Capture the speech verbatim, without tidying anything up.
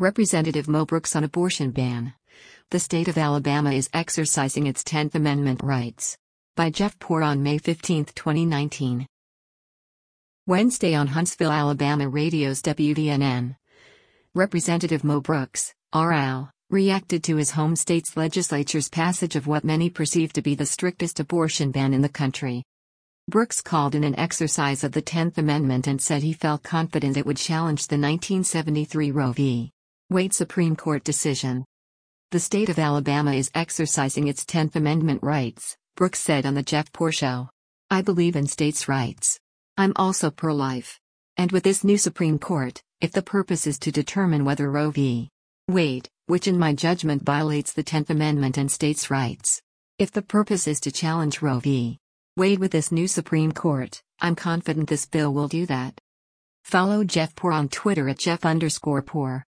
Representative Mo Brooks on abortion ban. The state of Alabama is exercising its tenth Amendment rights. By Jeff Poor on May fifteenth, twenty nineteen. Wednesday on Huntsville, Alabama Radio's W D N N. Representative Mo Brooks, R L, reacted to his home state's legislature's passage of what many perceive to be the strictest abortion ban in the country. Brooks called it an exercise of the tenth Amendment and said he felt confident it would challenge the nineteen seventy-three Roe v. Wade Supreme Court decision. The state of Alabama is exercising its tenth Amendment rights, Brooks said on the Jeff Poor Show. I believe in states' rights. I'm also pro-life. And with this new Supreme Court, if the purpose is to determine whether Roe v. Wade, which in my judgment violates the tenth Amendment and states' rights, if the purpose is to challenge Roe v. Wade with this new Supreme Court, I'm confident this bill will do that. Follow Jeff Poor on Twitter at Jeff underscore Poor.